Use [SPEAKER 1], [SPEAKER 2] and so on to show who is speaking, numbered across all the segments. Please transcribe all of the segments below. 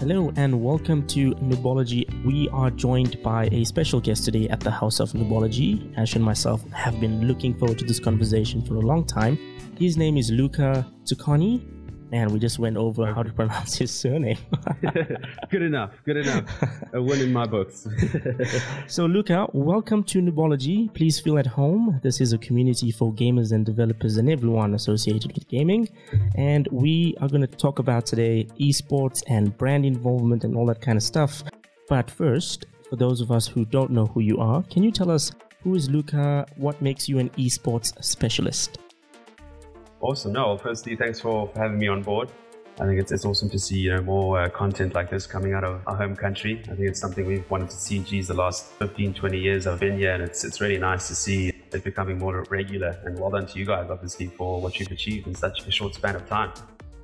[SPEAKER 1] Hello and welcome to Noobology. We are joined by a special guest today at the House of Noobology. Ash and myself have been looking forward to this conversation for a long time. His name is Luca Zucconi, and we just went over how to pronounce his surname.
[SPEAKER 2] Good enough. A win in my books.
[SPEAKER 1] So Luca, welcome to Noobology. Please feel at home. This is a community for gamers and developers and everyone associated with gaming. And we are going to talk about today esports and brand involvement and all that kind of stuff. But first, for those of us who don't know who you are, can you tell us who is Luca? What makes you an esports specialist?
[SPEAKER 2] Awesome. No, well, firstly, thanks for having me on board. I think it's awesome to see more content like this coming out of our home country. I think it's something we've wanted to see, the last 15, 20 years I've been here, and it's really nice to see it becoming more regular. And well done to you guys, obviously, for what you've achieved in such a short span of time.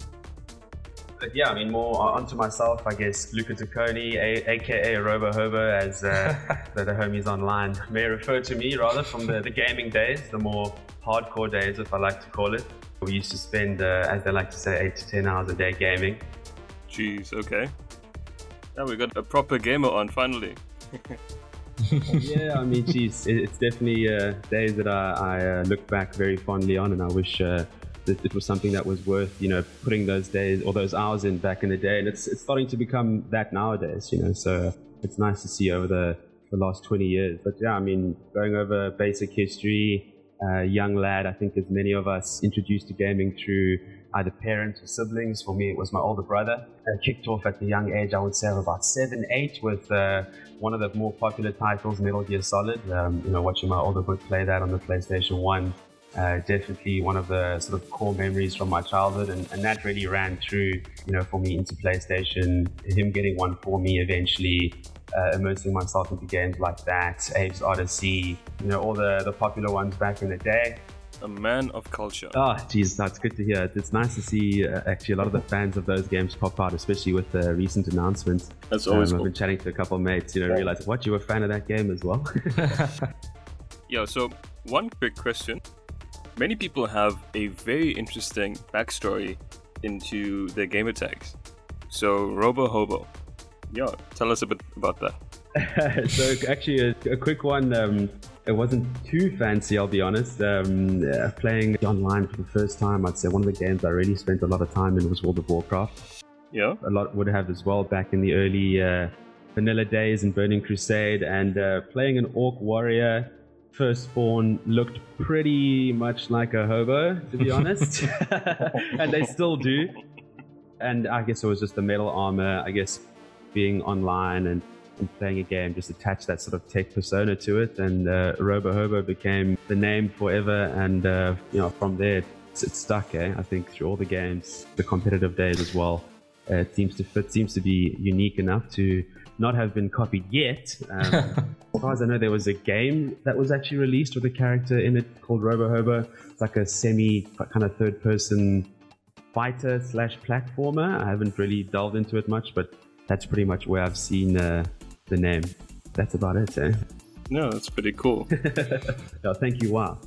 [SPEAKER 2] But yeah, I mean, more onto myself, I guess. Luca Zucconi, aka RoboHobo, as the homies online may refer to me, rather, from the gaming days, the more hardcore days, if I like to call it. We used to spend, as they like to say, 8 to 10 hours a day gaming.
[SPEAKER 3] Jeez, okay. Yeah, we got a proper gamer on finally.
[SPEAKER 2] Yeah, I mean, it's definitely days that I look back very fondly on, and I wish that it was something that was worth, putting those days or those hours in back in the day. And it's starting to become that nowadays, so it's nice to see over the last 20 years. But yeah, I mean, going over basic history, young lad, I think as many of us introduced to gaming through either parents or siblings. For me, it was my older brother. I kicked off at the young age, I would say, of about 7, 8 with one of the more popular titles, Metal Gear Solid. Watching my older brother play that on the PlayStation 1. Definitely one of the sort of core memories from my childhood, and that really ran through, for me into PlayStation, him getting one for me eventually, immersing myself into games like that, Abe's Odyssey, all the popular ones back in the day.
[SPEAKER 3] A man of culture.
[SPEAKER 2] Oh, geez, that's good to hear. It's nice to see actually a lot of the fans of those games pop out, especially with the recent announcements.
[SPEAKER 3] That's always cool.
[SPEAKER 2] I've been chatting to a couple of mates, realize, what, you were a fan of that game as well?
[SPEAKER 3] Yeah, so one quick question. Many people have a very interesting backstory into their gamer tags. So, RoboHobo, tell us a bit about that.
[SPEAKER 2] So, actually, a quick one. It wasn't too fancy, I'll be honest. Playing online for the first time, I'd say one of the games I really spent a lot of time in was World of Warcraft.
[SPEAKER 3] Yeah.
[SPEAKER 2] A lot would have as well back in the early vanilla days in Burning Crusade, and playing an Orc Warrior. Firstborn looked pretty much like a hobo, to be honest, and they still do. And I guess it was just the metal armor, I guess, being online and playing a game just attached that sort of tech persona to it, and RoboHobo became the name forever. And from there it stuck. I think through all the games, the competitive days as well. It seems to be unique enough to not have been copied yet. As far as I know, there was a game that was actually released with a character in it called RoboHobo. It's like a semi kind of third-person fighter / platformer. I haven't really delved into it much, but that's pretty much where I've seen the name. That's about it.
[SPEAKER 3] No, that's pretty cool.
[SPEAKER 2] Oh, thank you. Wow.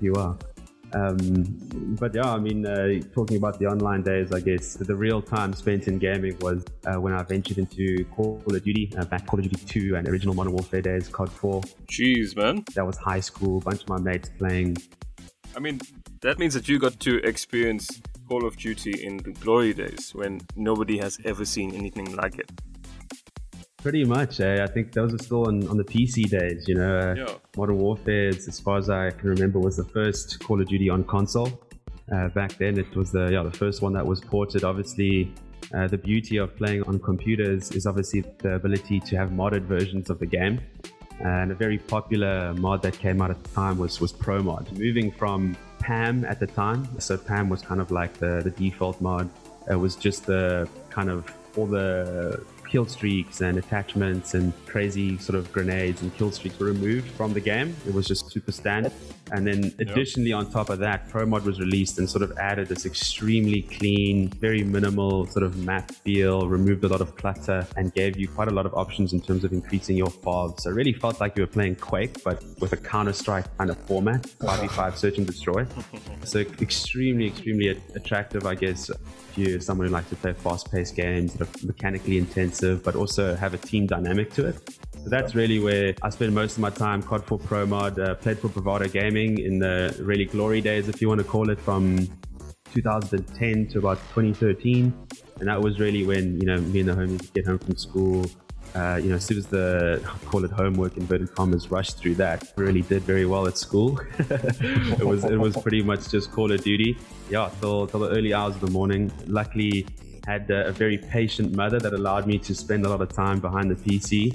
[SPEAKER 2] But yeah, I mean, talking about the online days, I guess the real time spent in gaming was when I ventured into Call of Duty, back Call of Duty 2 and original Modern Warfare days, COD 4.
[SPEAKER 3] Jeez, man.
[SPEAKER 2] That was high school, a bunch of my mates playing.
[SPEAKER 3] I mean, that means that you got to experience Call of Duty in the glory days when nobody has ever seen anything like it.
[SPEAKER 2] Pretty much. I think those are still on the PC days, Modern Warfare, as far as I can remember, was the first Call of Duty on console. Back then, it was the first one that was ported. Obviously, the beauty of playing on computers is obviously the ability to have modded versions of the game. And a very popular mod that came out at the time was ProMod. Moving from PAM at the time, so PAM was kind of like the default mod. It was just the kind of all the kill streaks and attachments and crazy sort of grenades and kill streaks were removed from the game. It was just super standard. And then additionally on top of that, ProMod was released and sort of added this extremely clean, very minimal sort of map feel, removed a lot of clutter and gave you quite a lot of options in terms of increasing your FOV. So it really felt like you were playing Quake, but with a Counter-Strike kind of format, 5v5 search and destroy. So extremely attractive, I guess, if you're someone who likes to play fast-paced games that are mechanically intensive, but also have a team dynamic to it. So that's really where I spend most of my time. COD 4 Pro Mod, played for Bravado Gaming in the really glory days, if you want to call it, from 2010 to about 2013. And that was really when, me and the homies would get home from school. As soon as the, call it homework, inverted commas, rushed through that, really did very well at school. It was pretty much just Call of Duty. Yeah, till the early hours of the morning. Luckily, had a very patient mother that allowed me to spend a lot of time behind the PC.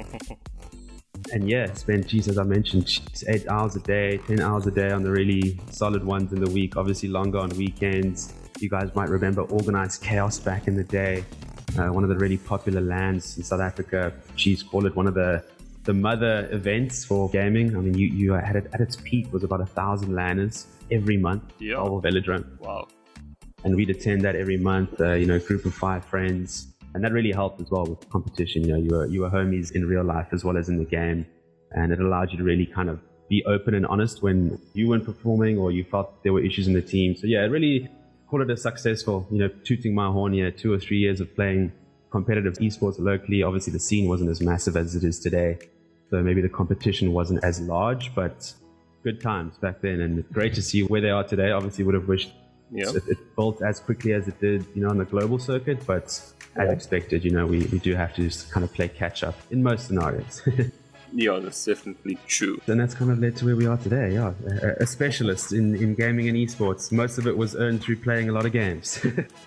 [SPEAKER 2] And yeah, spent, as I mentioned, 8 hours a day, 10 hours a day on the really solid ones in the week, obviously longer on weekends. You guys might remember Organized Chaos back in the day. One of the really popular LANs in South Africa. Call it one of the mother events for gaming. I mean, you had it at its peak was about 1,000 LANers every month.
[SPEAKER 3] Yeah.
[SPEAKER 2] All of Velodrome.
[SPEAKER 3] Wow.
[SPEAKER 2] And we'd attend that every month, a group of 5 friends. And that really helped as well with competition. You were homies in real life as well as in the game. And it allowed you to really kind of be open and honest when you weren't performing or you felt there were issues in the team. So yeah, it really call it a successful, tooting my horn here, 2 or 3 years of playing competitive esports locally. Obviously the scene wasn't as massive as it is today. So maybe the competition wasn't as large, but good times back then. And great to see where they are today. Obviously would have wished it built as quickly as it did, on the global circuit, but as expected, we do have to just kind of play catch up in most scenarios.
[SPEAKER 3] Yeah, that's definitely true.
[SPEAKER 2] And that's kind of led to where we are today, yeah. A specialist in gaming and esports. Most of it was earned through playing a lot of games.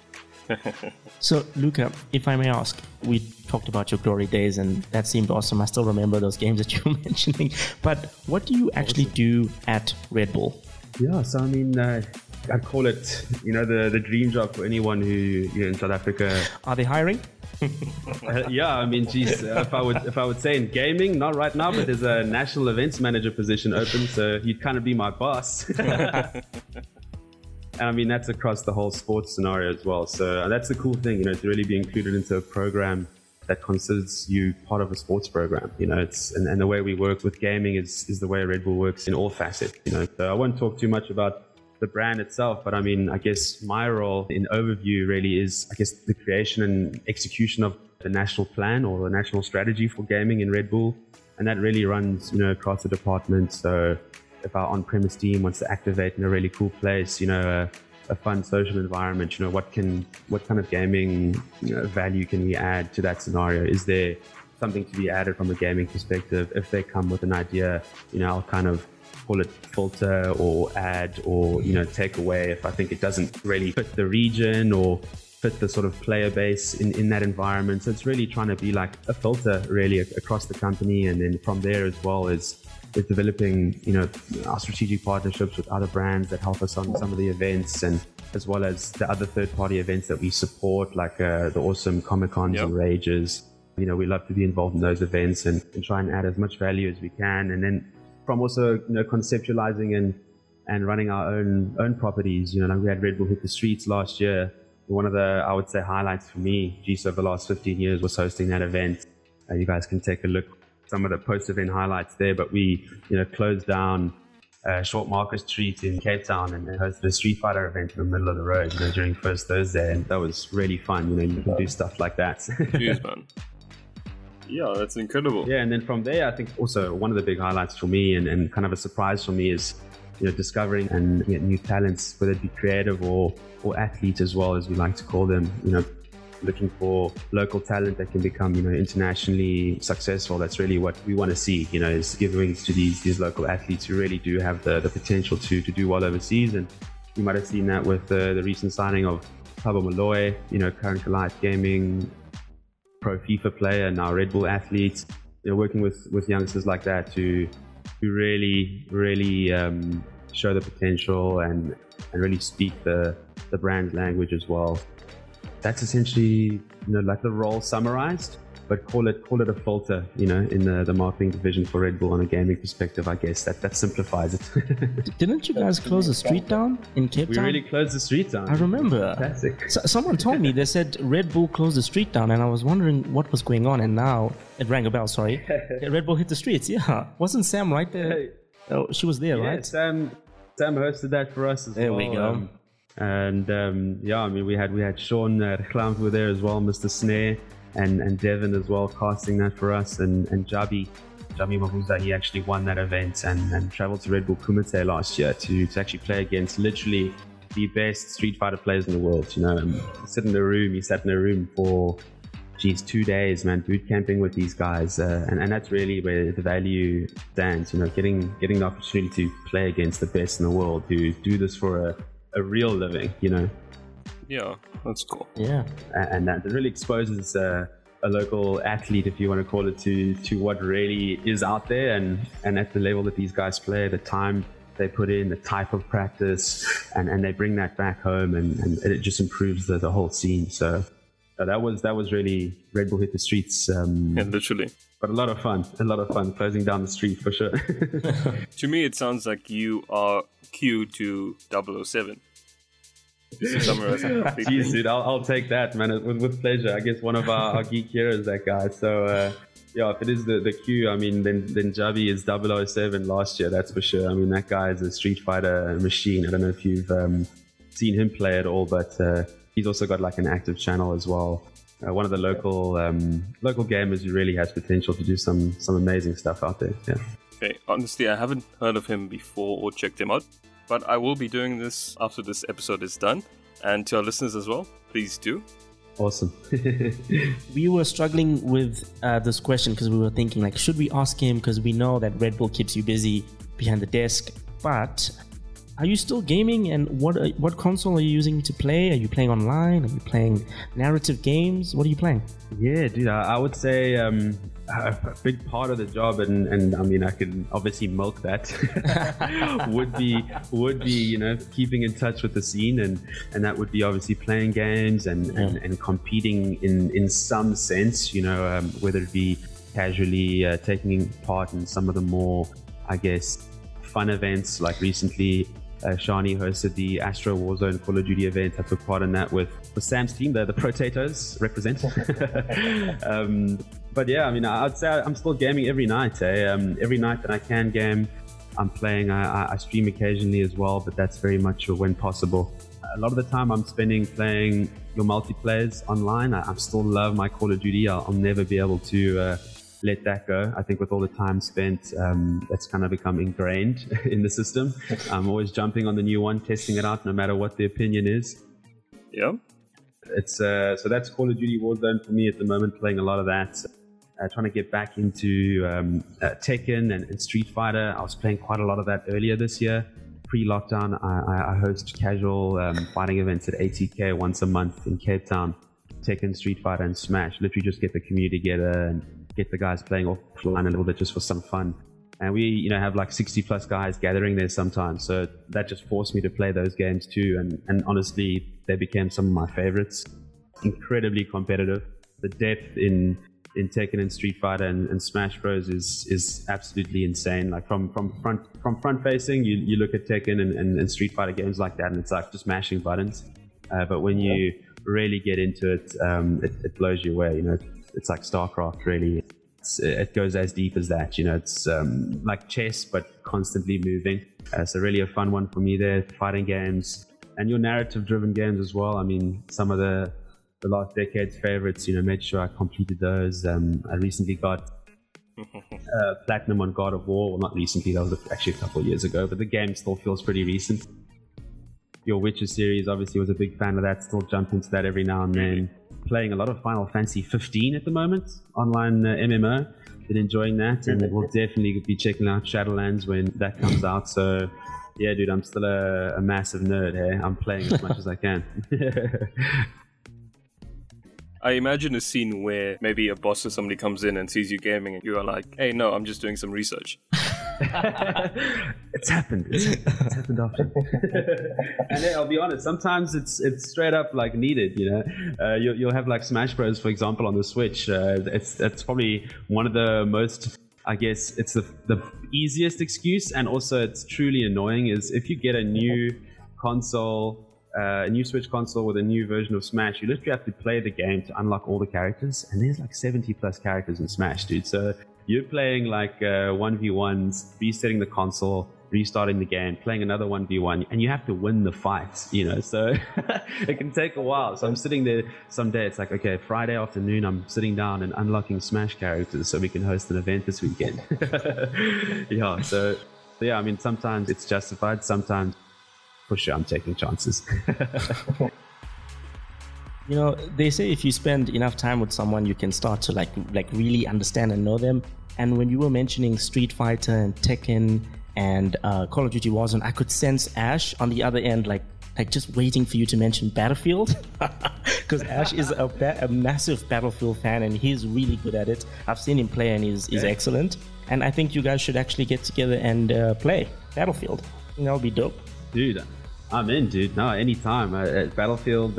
[SPEAKER 1] So, Luca, if I may ask, we talked about your glory days and that seemed awesome. I still remember those games that you were mentioning. But what do you actually do at Red Bull?
[SPEAKER 2] Yeah, so I mean, I'd call it, the dream job for anyone who, in South Africa.
[SPEAKER 1] Are they hiring?
[SPEAKER 2] Yeah, I mean, geez, if I would say in gaming, not right now, but there's a national events manager position open, so you'd kind of be my boss. And I mean, that's across the whole sports scenario as well. So that's the cool thing, to really be included into a program that considers you part of a sports program. It's and the way we work with gaming is the way Red Bull works in all facets. So I won't talk too much about the brand itself, but I mean, I guess my role in overview really is, the creation and execution of the national plan or the national strategy for gaming in Red Bull. And that really runs, across the department. So if our on-premise team wants to activate in a really cool place, a fun social environment, what kind of gaming value can we add to that scenario? Is there something to be added from a gaming perspective? If they come with an idea, I'll kind of call it filter or add or, take away if I think it doesn't really fit the region or fit the sort of player base in that environment. So it's really trying to be like a filter really across the company. And then from there as well is developing, our strategic partnerships with other brands that help us on some of the events, and as well as the other third-party events that we support, like the awesome Comic-Cons and Rages. We love to be involved in those events and try and add as much value as we can. And then from also, conceptualizing and running our own properties, like we had Red Bull Hit the Streets last year. One of the, I would say, highlights for me, over the last 15 years was hosting that event. You guys can take a look some of the post-event highlights there, but we, closed down Short Market Street in Cape Town and hosted a Street Fighter event in the middle of the road, during First Thursday, and that was really fun. You can do stuff like that.
[SPEAKER 3] Cheers, man. Yeah, that's incredible.
[SPEAKER 2] Yeah, and then from there, I think also one of the big highlights for me and kind of a surprise for me is, discovering and new talents, whether it be creative or athletes as well, as we like to call them. Looking for local talent that can become, internationally successful. That's really what we want to see, is give wings to these local athletes who really do have the potential to do well overseas. And you might have seen that with the recent signing of Thabo Moloi, current Goliath Gaming pro FIFA player, now Red Bull athlete, working with youngsters like that who really show the potential and really speak the brand's language as well. That's essentially, like the role summarized. but call it a filter, in the marketing division for Red Bull on a gaming perspective. I guess that simplifies it.
[SPEAKER 1] Didn't you guys close the street down in Cape Town?
[SPEAKER 2] We really closed the street down.
[SPEAKER 1] I remember.
[SPEAKER 2] Fantastic.
[SPEAKER 1] Someone told me, they said Red Bull closed the street down, and I was wondering what was going on, and now it rang a bell, sorry. Red Bull hit the streets, yeah. Wasn't Sam right there? Oh, she was there, right?
[SPEAKER 2] Sam hosted that for us as well.
[SPEAKER 1] There we go.
[SPEAKER 2] We had Sean Reclam were there as well, Mr. Snare, and Devin as well, casting that for us, and Jabi Mahuza, he actually won that event and traveled to Red Bull Kumite last year to actually play against literally the best Street Fighter players in the world. He sat in a room for 2 days, man, boot camping with these guys, and that's really where the value stands. Getting the opportunity to play against the best in the world who do this for a real living.
[SPEAKER 3] Yeah, that's cool.
[SPEAKER 1] Yeah,
[SPEAKER 2] and that really exposes a local athlete, if you want to call it, to what really is out there, and at the level that these guys play, the time they put in, the type of practice, and they bring that back home, and it just improves the whole scene. So that was really Red Bull hit the streets.
[SPEAKER 3] Yeah, literally.
[SPEAKER 2] But a lot of fun closing down the street for sure.
[SPEAKER 3] To me, it sounds like you are Q to 007.
[SPEAKER 2] Jeez, dude, I'll take that, man, with pleasure. I guess one of our geek heroes, that guy. So if it is the Q, I mean, then Javi is 007 last year, that's for sure. I mean, that guy is a Street Fighter machine. I don't know if you've seen him play at all, but he's also got like an active channel as well. One of the local gamers who really has potential to do some amazing stuff out there. Yeah.
[SPEAKER 3] Okay, honestly, I haven't heard of him before or checked him out, but I will be doing this after this episode is done. And to our listeners as well, please do.
[SPEAKER 2] Awesome.
[SPEAKER 1] We were struggling with this question because we were thinking, like, should we ask him? Because we know that Red Bull keeps you busy behind the desk, but are you still gaming, and what console are you using to play? Are you playing online? Are you playing narrative games? What are you playing?
[SPEAKER 2] Yeah, dude, I would say a big part of the job, and I mean, I can obviously milk that, would be keeping in touch with the scene, and that would be obviously playing games and competing in some sense, whether it be casually taking part in some of the more, I guess, fun events. Like recently, Shani hosted the Astro Warzone Call of Duty event. I took part in that with Sam's team, the Potatoes represent. But yeah, I mean, I'd say I'm still gaming every night. Every night that I can game, I'm playing. I stream occasionally as well, but that's very much when possible. A lot of the time I'm spending playing your multiplayers online. I still love my Call of Duty. I'll never be able to let that go. I think with all the time spent, that's kind of become ingrained in the system. I'm always jumping on the new one, testing it out, no matter what the opinion is.
[SPEAKER 3] Yeah.
[SPEAKER 2] It's so that's Call of Duty Warzone for me at the moment, playing a lot of that. Trying to get back into Tekken and Street Fighter. I was playing quite a lot of that earlier this year. Pre-lockdown, I host casual fighting events at ATK once a month in Cape Town. Tekken, Street Fighter, and Smash. Literally just get the community together and get the guys playing offline a little bit just for some fun. And we, have like 60 plus guys gathering there sometimes. So that just forced me to play those games too. And honestly, they became some of my favorites. Incredibly competitive. The depth in Tekken and Street Fighter and Smash Bros is absolutely insane. Like from front facing, you look at Tekken and Street Fighter games like that, and it's like just mashing buttons. But when you really get into it, it blows you away. It's like StarCraft, really. It goes as deep as that. It's like chess, but constantly moving. So really a fun one for me there. Fighting games and your narrative-driven games as well. I mean, some of the last decade's favorites, made sure I completed those. I recently got Platinum on God of War. Well, not recently, that was actually a couple of years ago, but the game still feels pretty recent. Your Witcher series, obviously, was a big fan of that. Still jump into that every now and then. Playing a lot of Final Fantasy 15 at the moment, online MMO. Been enjoying that, and we'll definitely be checking out Shadowlands when that comes out. So, yeah, dude, I'm still a massive nerd here. I'm playing as much as I can.
[SPEAKER 3] I imagine a scene where maybe a boss or somebody comes in and sees you gaming and you are like, hey, no, I'm just doing some research.
[SPEAKER 2] It's happened. It's happened often. And then, I'll be honest, sometimes it's straight up like needed. You'll have like Smash Bros, for example, on the Switch. It's probably one of the most, I guess, it's the easiest excuse, and also it's truly annoying, is if you get a new console, a new Switch console with a new version of Smash, you literally have to play the game to unlock all the characters, and there's like 70 plus characters in Smash, dude. So you're playing like 1v1s, resetting the console, restarting the game, playing another 1v1, and you have to win the fights, so it can take a while. So I'm sitting there someday, it's like, okay, Friday afternoon, I'm sitting down and unlocking Smash characters so we can host an event this weekend. So I mean, sometimes it's justified, sometimes for sure I'm taking chances.
[SPEAKER 1] They say if you spend enough time with someone, you can start to like really understand and know them. And when you were mentioning Street Fighter and Tekken and Call of Duty Warzone, I could sense Ash on the other end, like just waiting for you to mention Battlefield, because Ash is a massive Battlefield fan and he's really good at it. I've seen him play and he's excellent. And I think you guys should actually get together and play Battlefield. I think that'll be dope.
[SPEAKER 2] Dude, I'm in, dude. No, anytime. Battlefield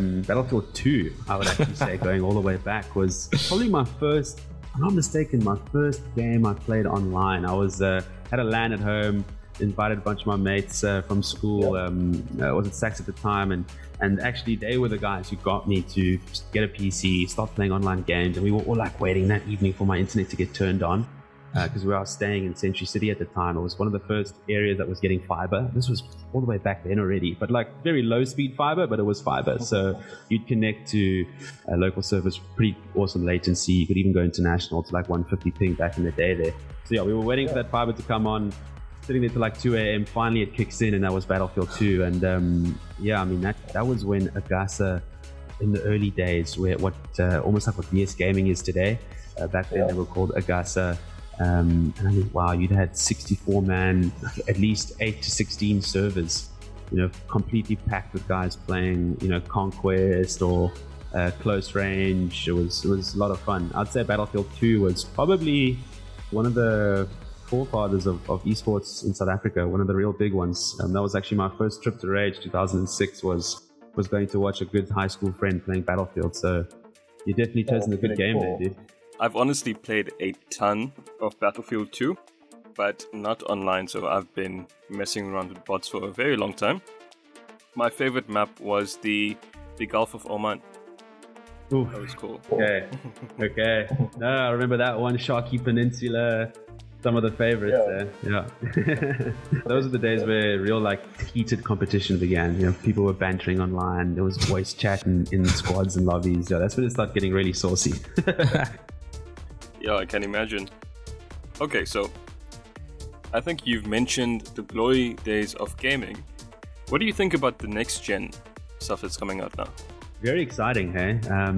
[SPEAKER 2] 2, I would actually say, going all the way back, was probably my first, if I'm not mistaken, my first game I played online. I was had a LAN at home, invited a bunch of my mates from school. I was at Saks at the time, and actually they were the guys who got me to get a PC, start playing online games, and we were all like waiting that evening for my internet to get turned on. Because we were staying in Century City at the time. It was one of the first areas that was getting fiber. This was all the way back then already, but like very low speed fiber, but it was fiber. So you'd connect to a local service, pretty awesome latency. You could even go international to like 150 ping back in the day there. So yeah, we were waiting for that fiber to come on, sitting there till like 2 a.m. Finally it kicks in, and that was Battlefield 2. And I mean, that was when Agasa, in the early days, where almost like what VS Gaming is today. Back then they were called Agasa. And I mean, wow, you'd had 64-man, at least 8 to 16 servers, completely packed with guys playing, Conquest or Close Range. It was a lot of fun. I'd say Battlefield 2 was probably one of the forefathers of esports in South Africa, one of the real big ones. That was actually my first trip to Rage, 2006, was going to watch a good high school friend playing Battlefield. So you definitely chosen a good game there, dude.
[SPEAKER 3] I've honestly played a ton of Battlefield 2, but not online, so I've been messing around with bots for a very long time. My favorite map was the Gulf of Oman.
[SPEAKER 2] Ooh.
[SPEAKER 3] That was cool.
[SPEAKER 2] Okay. No, I remember that one, Sharky Peninsula, some of the favorites there. Yeah. Those are the days where real heated competition began. People were bantering online. There was voice chat in squads and lobbies. Yeah, that's when it started getting really saucy.
[SPEAKER 3] Yeah, I can imagine. Okay, so I think you've mentioned the glory days of gaming. What do you think about the next gen stuff that's coming out now?
[SPEAKER 2] Very exciting, hey?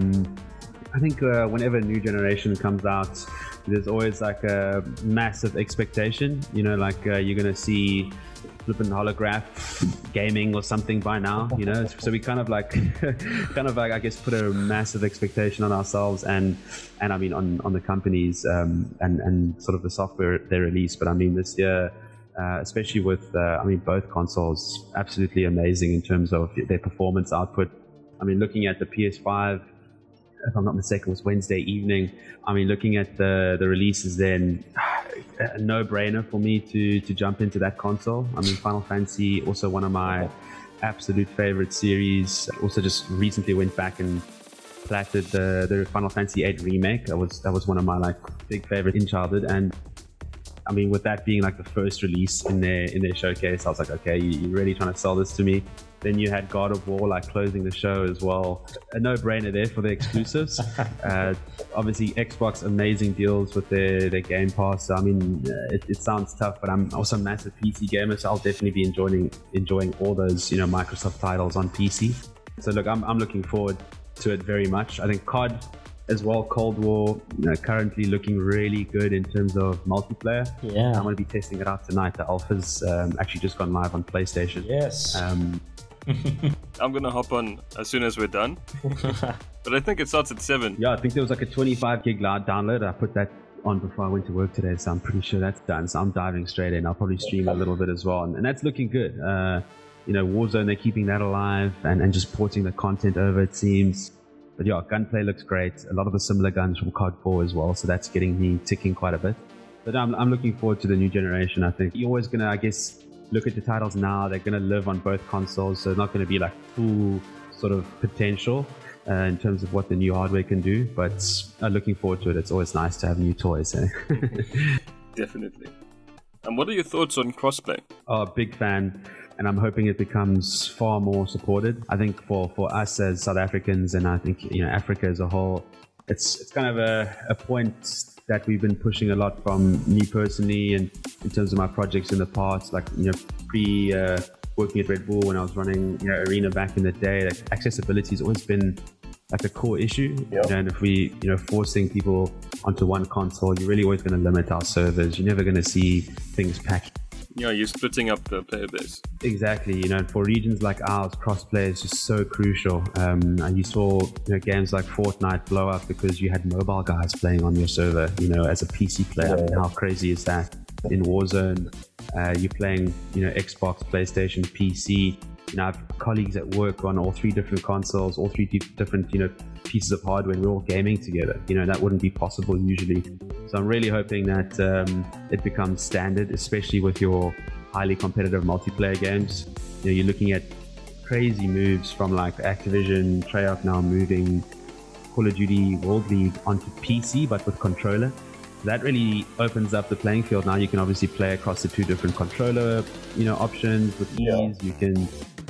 [SPEAKER 2] I think whenever a new generation comes out, there's always like a massive expectation. You're going to see flipping holograph gaming or something by now, so we kind of like I guess put a massive expectation on ourselves and I mean on the companies and sort of the software they release. But I mean this year, especially with both consoles, absolutely amazing in terms of their performance output. I mean, looking at the PS5, if I'm not mistaken, it was Wednesday evening. I mean, looking at the releases then, a no-brainer for me to jump into that console. I mean, Final Fantasy, also one of my absolute favorite series. Also just recently went back and platted the Final Fantasy VIII remake. That was one of my big favorite in childhood. And I mean, with that being the first release in their showcase, I was like, okay, you're really trying to sell this to me. Then you had God of War closing the show as well. A no-brainer there for the exclusives. Obviously, Xbox, amazing deals with their Game Pass. So, I mean, it sounds tough, but I'm also a massive PC gamer, so I'll definitely be enjoying all those Microsoft titles on PC. So look, I'm looking forward to it very much. I think COD as well, Cold War, currently looking really good in terms of multiplayer.
[SPEAKER 1] Yeah,
[SPEAKER 2] I'm going to be testing it out tonight. The alpha's actually just gone live on PlayStation.
[SPEAKER 1] Yes.
[SPEAKER 3] I'm gonna hop on as soon as we're done. But I think it starts at 7.
[SPEAKER 2] Yeah, I think there was a 25 gig download. I put that on before I went to work today, so I'm pretty sure that's done. So I'm diving straight in. I'll probably stream a little bit as well, and that's looking good. Warzone, they're keeping that alive and just porting the content over, it seems. But yeah, gunplay looks great. A lot of the similar guns from COD 4 as well, so that's getting me ticking quite a bit. But I'm looking forward to the new generation. I think you're always gonna, I guess, look at the titles now. They're gonna live on both consoles, so it's not gonna be like full sort of potential in terms of what the new hardware can do. But looking forward to it. It's always nice to have new toys. Eh?
[SPEAKER 3] Definitely. And what are your thoughts on crossplay?
[SPEAKER 2] Oh, big fan. And I'm hoping it becomes far more supported. I think for us as South Africans, and I think Africa as a whole, it's kind of a point that we've been pushing a lot from me personally, and in terms of my projects in the past, like pre working at Red Bull when I was running Arena back in the day. Like, accessibility has always been like a core issue.
[SPEAKER 4] Yep.
[SPEAKER 2] And if we forcing people onto one console, you're really always going to limit our servers. You're never going to see things packed.
[SPEAKER 3] You're splitting up the player base.
[SPEAKER 2] Exactly. For regions like ours, crossplay is just so crucial. And you saw games like Fortnite blow up because you had mobile guys playing on your server, as a PC player.
[SPEAKER 4] Yeah.
[SPEAKER 2] I mean, how crazy is that? In Warzone, you're playing, Xbox, PlayStation, PC. I have colleagues at work on all three different consoles, all three different, pieces of hardware, and we're all gaming together. That wouldn't be possible usually. So I'm really hoping that it becomes standard, especially with your highly competitive multiplayer games. You're looking at crazy moves from like Activision, Treyarch now moving Call of Duty World League onto PC, but with controller. That really opens up the playing field. Now you can obviously play across the two different controller, options with ease.
[SPEAKER 4] Yeah.
[SPEAKER 2] You can,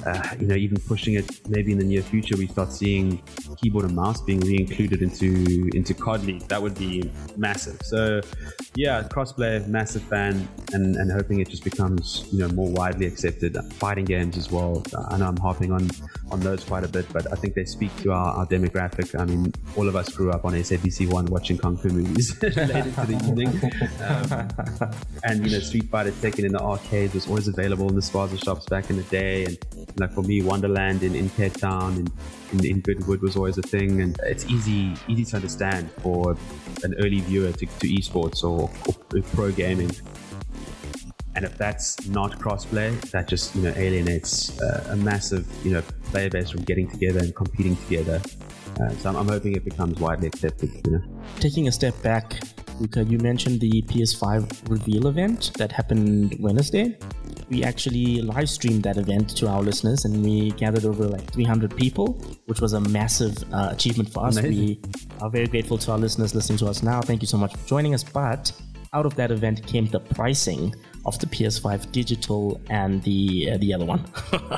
[SPEAKER 2] even pushing it. Maybe in the near future, we start seeing keyboard and mouse being re-included into COD League. That would be massive. So, yeah, crossplay, massive fan, and hoping it just becomes more widely accepted. Fighting games as well. I know I'm harping on those quite a bit, but I think they speak to our demographic. I mean, all of us grew up on SABC1 watching Kung Fu movies late into the evening. And Street Fighter Tekken in the arcades was always available in the spaza shops back in the day. And like for me, Wonderland in Cape Town and in Goodwood was always a thing. And it's easy to understand for an early viewer to esports or pro gaming. And if that's not crossplay, that just alienates a massive player base from getting together and competing together. So I'm hoping it becomes widely accepted.
[SPEAKER 1] Taking a step back, Luca, you mentioned the PS5 reveal event that happened Wednesday. We actually live streamed that event to our listeners, and we gathered over like 300 people, which was a massive achievement for us.
[SPEAKER 2] Amazing.
[SPEAKER 1] We are very grateful to our listeners listening to us now. Thank you so much for joining us. But out of that event came the pricing of the PS5 digital and the other one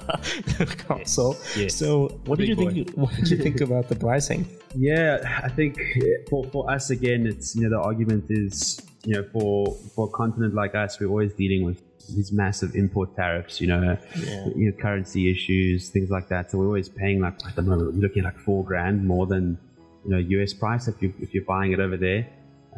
[SPEAKER 1] console.
[SPEAKER 2] Yes.
[SPEAKER 1] So what did you think about the pricing?
[SPEAKER 2] Yeah, I think for us again, it's the argument is for a continent like us, we're always dealing with these massive import tariffs, currency issues, things like that. So we're always paying like at the moment we're looking at like $4,000 more than US price if you're buying it over there.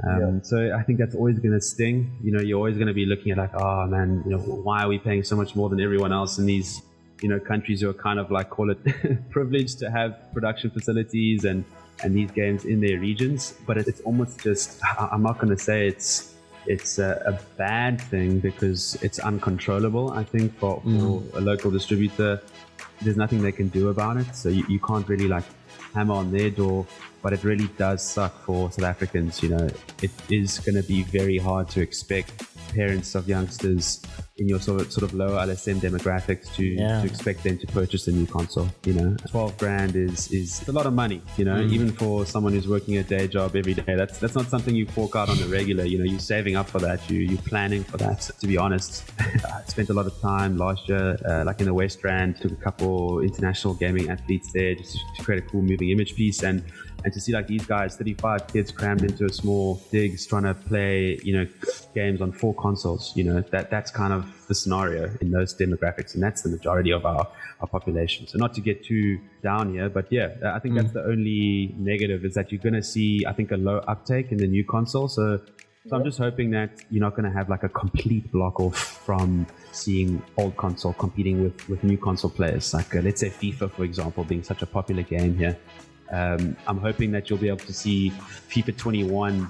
[SPEAKER 2] So I think that's always going to sting. You're always going to be looking at like, oh man, why are we paying so much more than everyone else in these, countries who are kind of like, call it privileged to have production facilities and these games in their regions. But it's almost just, I'm not going to say it's a bad thing because it's uncontrollable. I think for a local distributor, there's nothing they can do about it. So you can't really like hammer on their door. But it really does suck for South Africans. It is going to be very hard to expect parents of youngsters in your sort of lower LSM demographics to expect them to purchase a new console. $12,000 is a lot of money. Even for someone who's working a day job every day, that's not something you fork out on the regular. You're saving up for that. You're planning for that. To be honest, I spent a lot of time last year, like in the West Rand, took a couple international gaming athletes there just to create a cool moving image piece and to see like these guys, 35 kids crammed into a small digs trying to play, games on 4 consoles, that's kind of the scenario in those demographics. And that's the majority of our population. So not to get too down here, but yeah, I think that's the only negative is that you're going to see, I think, a low uptake in the new console. So I'm just hoping that you're not going to have like a complete block off from seeing old console competing with new console players. Like let's say FIFA, for example, being such a popular game here. I'm hoping that you'll be able to see FIFA 21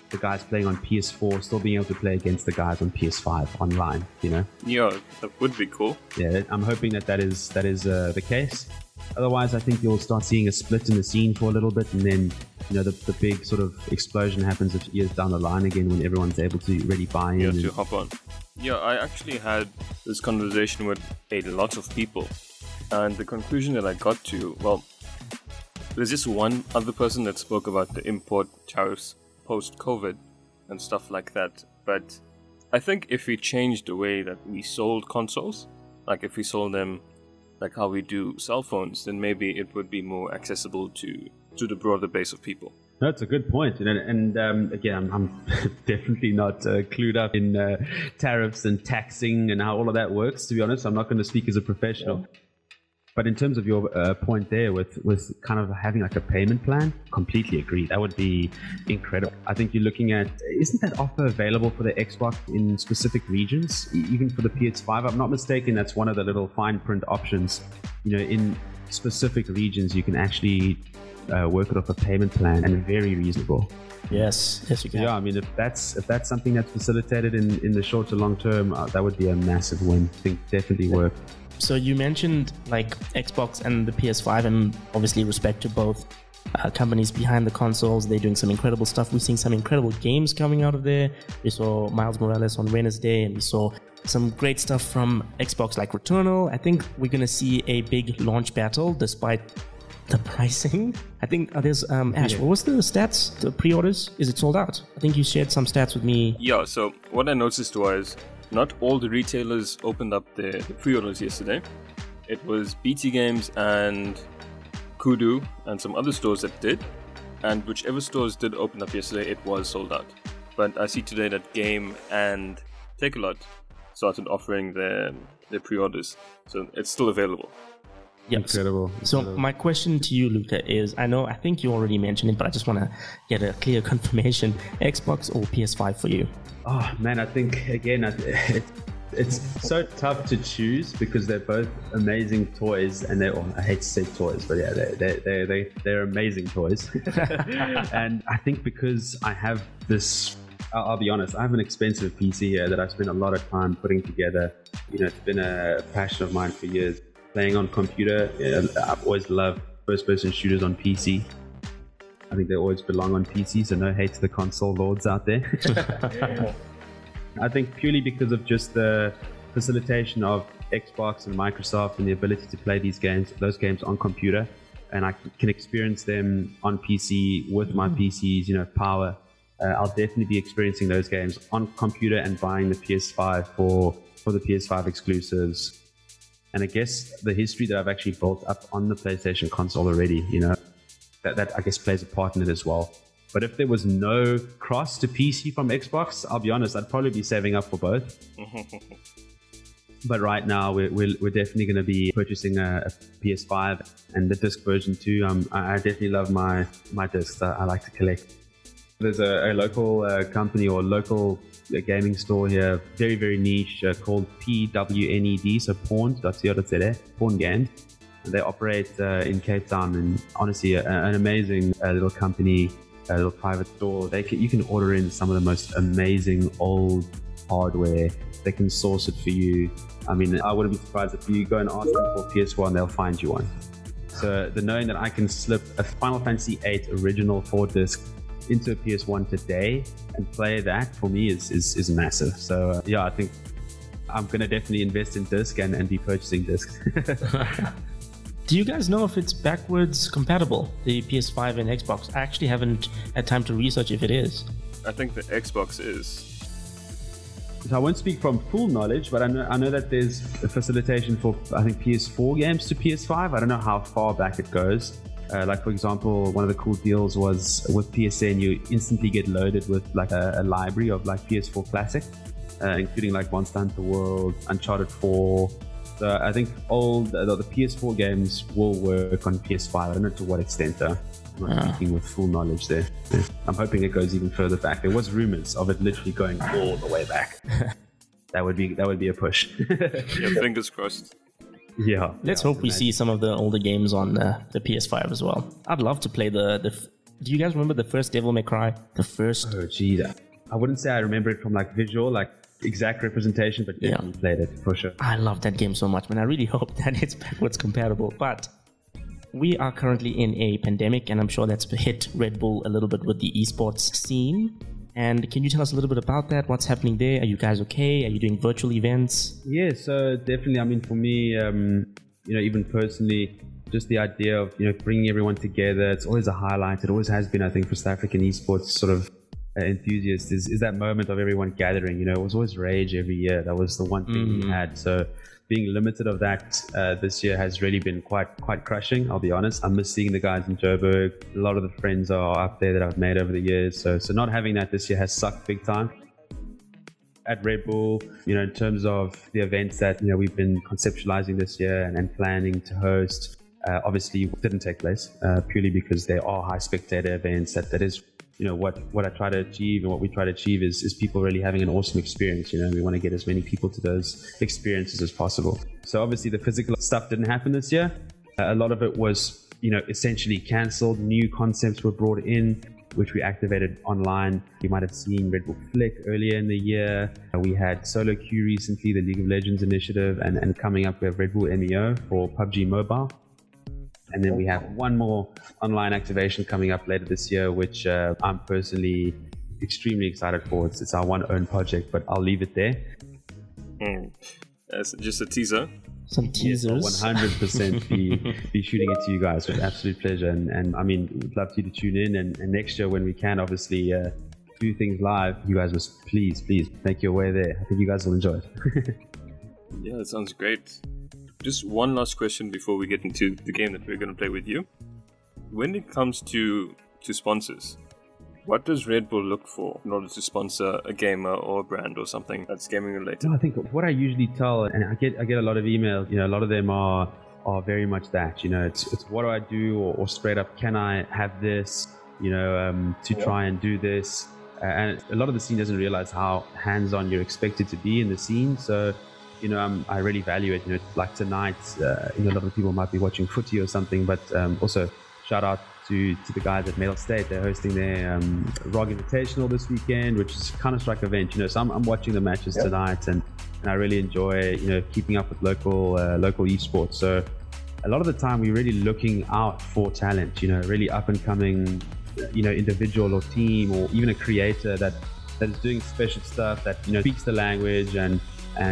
[SPEAKER 2] the guys playing on PS4 still being able to play against the guys on PS5 online, you know?
[SPEAKER 3] Yeah, that would be cool.
[SPEAKER 2] Yeah, I'm hoping that is the case. Otherwise, I think you'll start seeing a split in the scene for a little bit, and then, you know, the big sort of explosion happens a few years down the line again when everyone's able to really buy in.
[SPEAKER 3] Yeah, to hop on. Yeah, I actually had this conversation with a lot of people, and the conclusion that I got to, well, there's just one other person that spoke about the import tariffs post-COVID and stuff like that. But I think if we changed the way that we sold consoles, like if we sold them like how we do cell phones, then maybe it would be more accessible to the broader base of people.
[SPEAKER 2] That's a good point. And again, I'm definitely not clued up in tariffs and taxing and how all of that works, to be honest. I'm not going to speak as a professional. Yeah. But in terms of your point there with kind of having like a payment plan, completely agree. That would be incredible. I think you're looking at, isn't that offer available for the Xbox in specific regions, even for the PS5? I'm not mistaken, that's one of the little fine print options. You know, in specific regions, you can actually work it off a payment plan, and very reasonable.
[SPEAKER 1] Yes, you can.
[SPEAKER 2] Yeah, I mean, if that's something that's facilitated in the short to long term, that would be a massive win. I think definitely work.
[SPEAKER 1] So you mentioned like Xbox and the PS5, and obviously respect to both companies behind the consoles. They're doing some incredible stuff. We're seeing some incredible games coming out of there. We saw Miles Morales on Wednesday, and we saw some great stuff from Xbox like Returnal. I think we're going to see a big launch battle despite the pricing. I think there's Ash, what was the stats, the pre-orders? Is it sold out? I think you shared some stats with me.
[SPEAKER 3] Yeah, so what I noticed was not all the retailers opened up the pre-orders yesterday. It was BT Games and Kudu and some other stores that did. And whichever stores did open up yesterday, it was sold out. But I see today that Game and Takealot started offering their pre-orders. So it's still available.
[SPEAKER 1] Yep.
[SPEAKER 2] Incredible.
[SPEAKER 1] So my question to you, Luca, is, I think you already mentioned it, but I just want to get a clear confirmation. Xbox or PS5 for you?
[SPEAKER 2] Oh man, I think again, it's so tough to choose because they're both amazing toys, and I hate to say toys, but yeah, they're amazing toys. And I think because I have this, I'll be honest, I have an expensive PC here that I've spent a lot of time putting together. You know, it's been a passion of mine for years. Playing on computer, I've always loved first-person shooters on PC. I think they always belong on PC, so no hate to the console lords out there. I think purely because of just the facilitation of Xbox and Microsoft and the ability to play those games on computer, and I can experience them on PC with my PC's, power. I'll definitely be experiencing those games on computer and buying the PS5 for the PS5 exclusives. And I guess the history that I've actually built up on the PlayStation console already, that I guess plays a part in it as well. But if there was no cross to PC from Xbox, I'll be honest, I'd probably be saving up for both. But right now, we're definitely going to be purchasing a PS5 and the disc version too. I definitely love my discs. I like to collect. There's a local company or local gaming store here, very, very niche, called PWNED, so porn.co.za, Porn Games. And they operate in Cape Town, and honestly, an amazing little company, a little private store. You can order in some of the most amazing old hardware. They can source it for you. I mean, I wouldn't be surprised if you go and ask them for PS1, they'll find you one. So the knowing that I can slip a Final Fantasy VIII original 4-disc into a PS1 today and play that, for me is massive. So yeah, I think I'm going to definitely invest in disc and be purchasing discs.
[SPEAKER 1] Do you guys know if it's backwards compatible, the PS5 and Xbox? I actually haven't had time to research if it is.
[SPEAKER 3] I think the Xbox is.
[SPEAKER 2] So I won't speak from full knowledge, but I know that there's a facilitation for, I think, PS4 games to PS5. I don't know how far back it goes. Like, for example, one of the cool deals was with PSN, you instantly get loaded with like a library of like PS4 classic, including like Monster Hunter World, Uncharted 4. So I think the PS4 games will work on PS5. I don't know to what extent though. I'm not speaking with full knowledge there. I'm hoping it goes even further back. There was rumors of it literally going all the way back. That would be a push.
[SPEAKER 3] Yeah, fingers crossed.
[SPEAKER 2] Yeah.
[SPEAKER 1] Let's hope we see some of the older games on the PS5 as well. I'd love to play the Do you guys remember the first Devil May Cry? The first?
[SPEAKER 2] Oh, geez. I wouldn't say I remember it from like visual, like exact representation, but definitely played it for sure.
[SPEAKER 1] I love that game so much, man. I really hope that it's backwards compatible. But we are currently in a pandemic, and I'm sure that's hit Red Bull a little bit with the esports scene. And can you tell us a little bit about that? What's happening there? Are you guys okay? Are you doing virtual events?
[SPEAKER 2] Yeah, so definitely, I mean, for me, even personally, just the idea of, bringing everyone together, it's always a highlight. It always has been, I think, for South African esports sort of enthusiasts, is that moment of everyone gathering. It was always Rage every year. That was the one thing we had. So being limited of that this year has really been quite crushing, I'll be honest. I miss seeing the guys in Joburg. A lot of the friends are up there that I've made over the years. So not having that this year has sucked big time. At Red Bull, in terms of the events that, we've been conceptualizing this year and planning to host, obviously didn't take place purely because they are high spectator events. That is, what I try to achieve, and what we try to achieve is people really having an awesome experience. We want to get as many people to those experiences as possible. So obviously the physical stuff didn't happen this year. A lot of it was, essentially cancelled. New concepts were brought in, which we activated online. You might have seen Red Bull Flick earlier in the year. We had Solo Queue recently, the League of Legends initiative, and coming up we have Red Bull MEO for PUBG Mobile. And then we have one more online activation coming up later this year, which I'm personally extremely excited for. It's our one own project, but I'll leave it there.
[SPEAKER 3] That's just a teaser.
[SPEAKER 1] Some teasers.
[SPEAKER 2] Yes, 100% be shooting it to you guys with absolute pleasure. And I mean, we'd love you to tune in. And next year when we can, obviously, do things live, you guys must please make your way there. I think you guys will enjoy it.
[SPEAKER 3] Yeah, that sounds great. Just one last question before we get into the game that we're going to play with you. When it comes to sponsors, what does Red Bull look for in order to sponsor a gamer or a brand or something that's gaming related?
[SPEAKER 2] I think what I usually tell, and I get a lot of emails, a lot of them are very much that, it's what do I do, or straight up, can I have this, to try and do this? And a lot of the scene doesn't realize how hands-on you're expected to be in the scene. So I really value it. Like tonight, a lot of people might be watching footy or something, but also shout out to the guys at Metal State. They're hosting their ROG Invitational this weekend, which is a Counter-Strike event. So I'm watching the matches tonight, and I really enjoy keeping up with local esports. So a lot of the time we're really looking out for talent, really up and coming, individual or team, or even a creator that is doing special stuff, that speaks the language and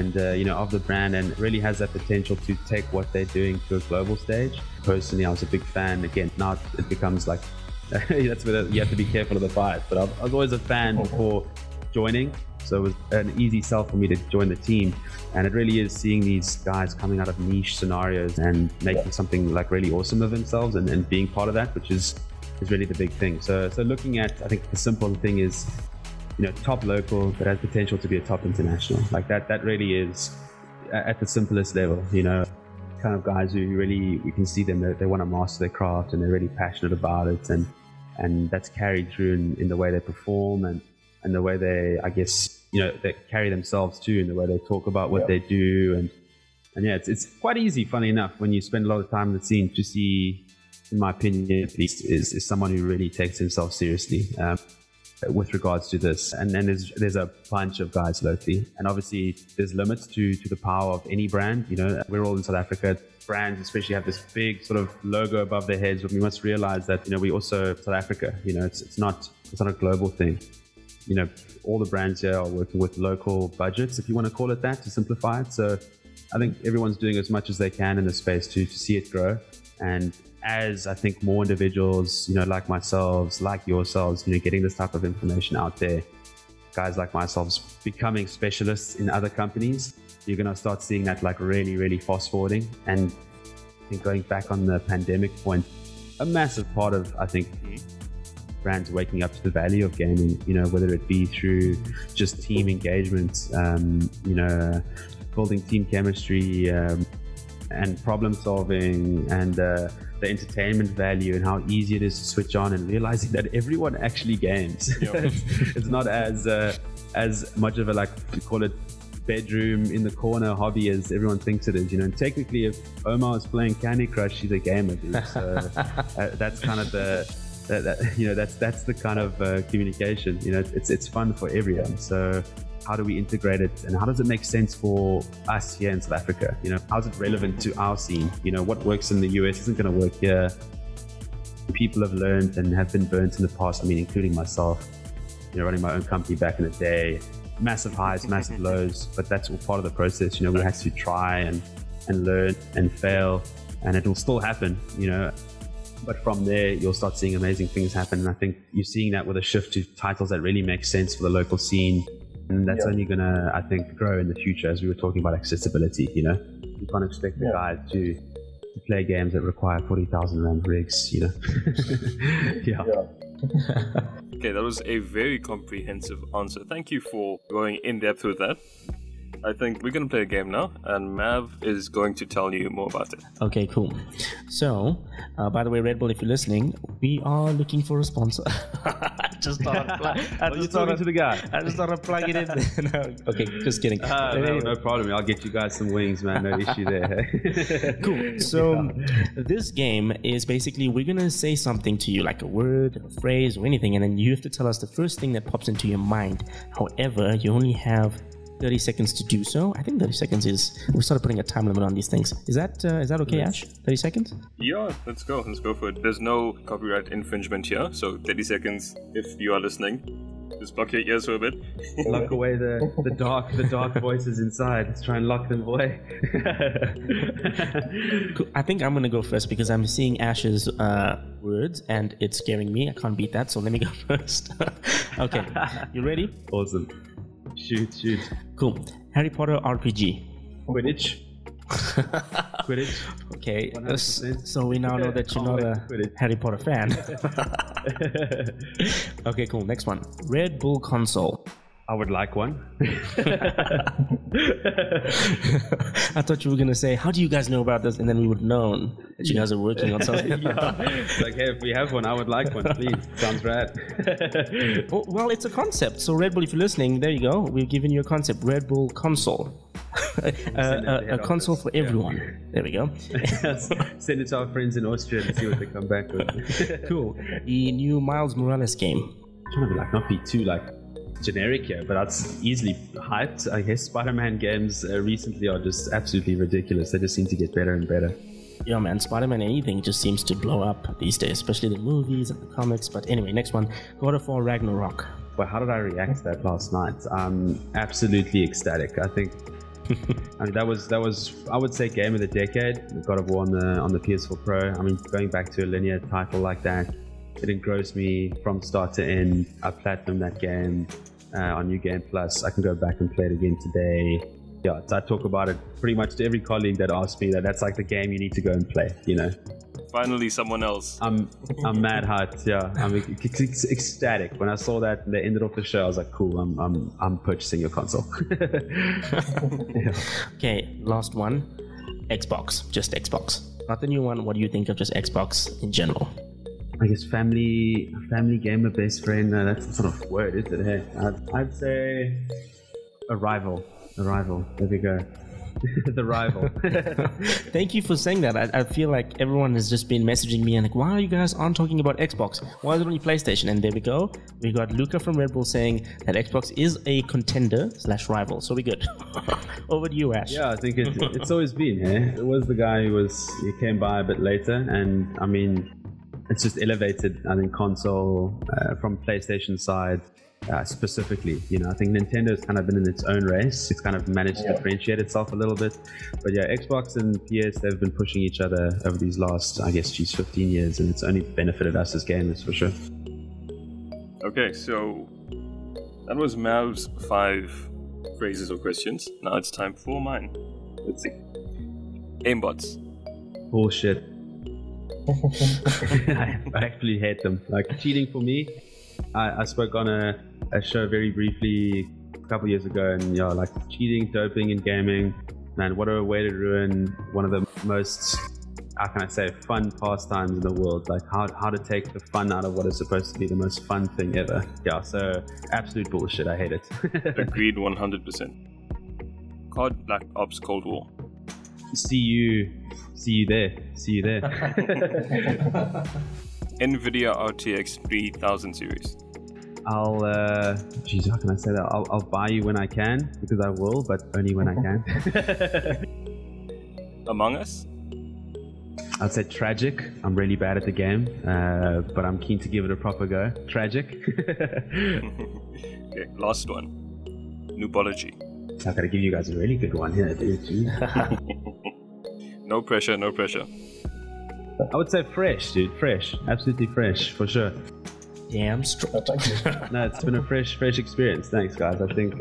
[SPEAKER 2] of the brand, and really has that potential to take what they're doing to a global stage. Personally, I was a big fan. Again, now it becomes like that's where you have to be careful of the bias, but I was always a fan before joining, so it was an easy sell for me to join the team. And it really is seeing these guys coming out of niche scenarios and making something like really awesome of themselves, and being part of that, which is really the big thing. So looking at, I think the simple thing is, top local that has potential to be a top international. Like that really is at the simplest level, kind of guys who really, we can see them, they want to master their craft and they're really passionate about it. And that's carried through in the way they perform and the way they, I guess, they carry themselves too, in the way they talk about what they do. And yeah, it's quite easy, funny enough, when you spend a lot of time in the scene to see, in my opinion at least, is someone who really takes himself seriously. With regards to this, and then there's a bunch of guys locally, and obviously there's limits to the power of any brand. We're all in South Africa. Brands especially have this big sort of logo above their heads, but we must realize that we also South Africa. It's not a global thing. All the brands here are working with local budgets, if you want to call it that, to simplify it. So I think everyone's doing as much as they can in the space to see it grow. And as I think more individuals, like myself, like yourselves, getting this type of information out there, guys like myself becoming specialists in other companies, you're going to start seeing that like really, really fast forwarding. And I think going back on the pandemic point, a massive part of, I think, brands waking up to the value of gaming, whether it be through just team engagement, building team chemistry, and problem solving, and the entertainment value, and how easy it is to switch on, and realizing that everyone actually games. It's not as much of a, like, we call it, bedroom in the corner hobby as everyone thinks it is. And technically, if Omar is playing Candy Crush, he's a gamer, dude. So that's kind of the that's the kind of communication. It's fun for everyone. So how do we integrate it, and how does it make sense for us here in South Africa? How is it relevant to our scene? What works in the US isn't going to work here. People have learned and have been burnt in the past. Including myself. Running my own company back in the day, massive highs, massive lows, but that's all part of the process. We had to try and learn and fail, and it will still happen. But from there, you'll start seeing amazing things happen. And I think you're seeing that with a shift to titles that really make sense for the local scene. And that's only going to, I think, grow in the future, as we were talking about accessibility. You can't expect the guys to play games that require 40,000 rand rigs, Yeah.
[SPEAKER 3] Okay, that was a very comprehensive answer. Thank you for going in depth with that. I think we're going to play a game now, and Mav is going to tell you more about it.
[SPEAKER 1] Okay, cool. So, by the way, Red Bull, if you're listening, we are looking for a sponsor. I just thought
[SPEAKER 2] to the guy.
[SPEAKER 1] I just thought I'd plug it in. No, okay, just kidding.
[SPEAKER 2] No problem. I'll get you guys some wings, man. No issue there.
[SPEAKER 1] Cool. So, this game is basically we're going to say something to you, like a word, a phrase, or anything, and then you have to tell us the first thing that pops into your mind. However, you only have 30 seconds to do so. I think 30 seconds we started putting a time limit on these things. Is that okay, Ash? 30 seconds?
[SPEAKER 3] Yeah, let's go for it. There's no copyright infringement here, so 30 seconds if you are listening. Just block your ears for a bit.
[SPEAKER 2] Lock away the dark voices inside. Let's try and lock them away.
[SPEAKER 1] Cool. I think I'm going to go first because I'm seeing Ash's words and it's scaring me. I can't beat that, so let me go first. Okay, you ready?
[SPEAKER 2] Awesome. Shoot.
[SPEAKER 1] Cool. Harry Potter RPG.
[SPEAKER 2] Quidditch.
[SPEAKER 1] Okay, so we now know that you're not a Harry Potter fan. Okay, cool. Next one. Red Bull console.
[SPEAKER 2] I would like one.
[SPEAKER 1] I thought you were going to say, how do you guys know about this? And then we would have known that you guys are working on something.
[SPEAKER 2] It's like, hey, if we have one, I would like one, please. Sounds rad.
[SPEAKER 1] Well, it's a concept. So Red Bull, if you're listening, there you go. We've given you a concept. Red Bull console. A console for everyone. Yeah. There we go.
[SPEAKER 2] Send it to our friends in Austria and see what they come back with.
[SPEAKER 1] Cool. The new Miles Morales game.
[SPEAKER 2] I'm trying to not be too generic here, but that's easily hyped. I guess Spider-Man games recently are just absolutely ridiculous. They just seem to get better and better.
[SPEAKER 1] Yeah, man, Spider-Man anything just seems to blow up these days, especially the movies and the comics. But anyway, next one, God of War Ragnarok.
[SPEAKER 2] Well, how did I react to that last night? Absolutely ecstatic. I think that was I would say game of the decade. God of War on the PS4 Pro. Going back to a linear title like that, it engrossed me from start to end. I platinumed that game on New Game Plus. I can go back and play it again today. Yeah, I talk about it pretty much to every colleague that asks me that's like the game you need to go and play.
[SPEAKER 3] Finally, someone else.
[SPEAKER 2] I'm mad hyped. Yeah, I'm ecstatic. When I saw that and they ended off the show, I was like, cool. I'm purchasing your console.
[SPEAKER 1] Yeah. Okay, last one. Xbox, just Xbox, not the new one. What do you think of just Xbox in general?
[SPEAKER 2] I guess family gamer, best friend. That's the sort of word, isn't it? Hey, I'd say a rival. There we go. The rival.
[SPEAKER 1] Thank you for saying that. I feel like everyone has just been messaging me and like, why are you guys aren't talking about Xbox? Why is it only PlayStation? And there we go. We got Luca from Red Bull saying that Xbox is a contender / rival. So we're good. Over to you, Ash.
[SPEAKER 2] Yeah, I think it's always been. It was the guy who came by a bit later, and it's just elevated. I think console from PlayStation side. Specifically, I think Nintendo's kind of been in its own race. It's kind of managed to differentiate itself a little bit. But yeah, Xbox and PS, they've been pushing each other over these last, 15 years, and it's only benefited us as gamers for sure.
[SPEAKER 3] Okay, so that was Mav's 5 phrases or questions. Now it's time for mine. Let's see. Aimbots.
[SPEAKER 2] Bullshit. I actually hate them. Like, cheating for me. I spoke on a show very briefly a couple years ago, and cheating, doping in gaming, man, what a way to ruin one of the most, how can I say, fun pastimes in the world. Like how to take the fun out of what is supposed to be the most fun thing ever. Yeah, so absolute bullshit. I hate it.
[SPEAKER 3] Agreed 100%. COD Black Ops Cold War.
[SPEAKER 2] See you there.
[SPEAKER 3] NVIDIA RTX 3000 series?
[SPEAKER 2] I'll, geez, how can I say that? I'll buy you when I can, because I will, but only when I can.
[SPEAKER 3] Among Us?
[SPEAKER 2] I'd say Tragic. I'm really bad at the game, but I'm keen to give it a proper go. Tragic.
[SPEAKER 3] Okay, last one. Noobology.
[SPEAKER 2] I gotta give you guys a really good one here, dude.
[SPEAKER 3] No pressure, no pressure.
[SPEAKER 2] I would say fresh, dude. Fresh. Absolutely fresh, for sure.
[SPEAKER 1] Damn straight.
[SPEAKER 2] No, it's been a fresh experience. Thanks, guys. I think,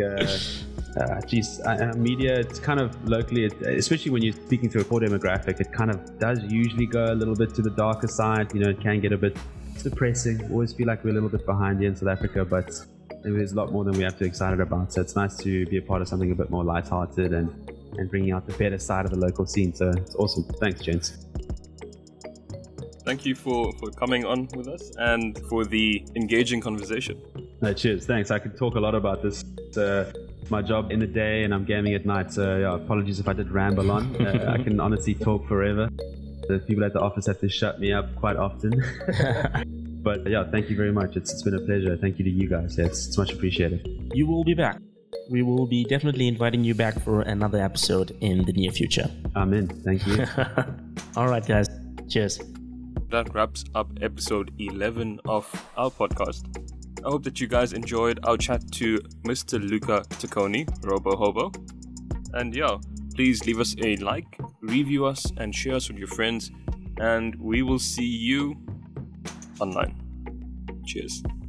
[SPEAKER 2] media, it's kind of locally, especially when you're speaking to a core demographic, it kind of does usually go a little bit to the darker side. You know, it can get a bit depressing. Always feel like we're a little bit behind here in South Africa, but there's a lot more than we have to be excited about. So it's nice to be a part of something a bit more lighthearted and bringing out the better side of the local scene. So it's awesome. Thanks, gents.
[SPEAKER 3] Thank you for coming on with us and for the engaging conversation.
[SPEAKER 2] No, cheers. Thanks. I could talk a lot about this. It's my job in the day and I'm gaming at night. So yeah, apologies if I did ramble on. I can honestly talk forever. The people at the office have to shut me up quite often. But yeah, thank you very much. It's been a pleasure. Thank you to you guys. Yeah, it's much appreciated.
[SPEAKER 1] You will be back. We will be definitely inviting you back for another episode in the near future.
[SPEAKER 2] Amen. Thank you.
[SPEAKER 1] All right, guys. Cheers.
[SPEAKER 3] That wraps up episode 11 of our podcast. I hope that you guys enjoyed our chat to Mr. Luca Tacconi, Robo Hobo. And yeah, please leave us a like, review us, and share us with your friends. And we will see you online. Cheers.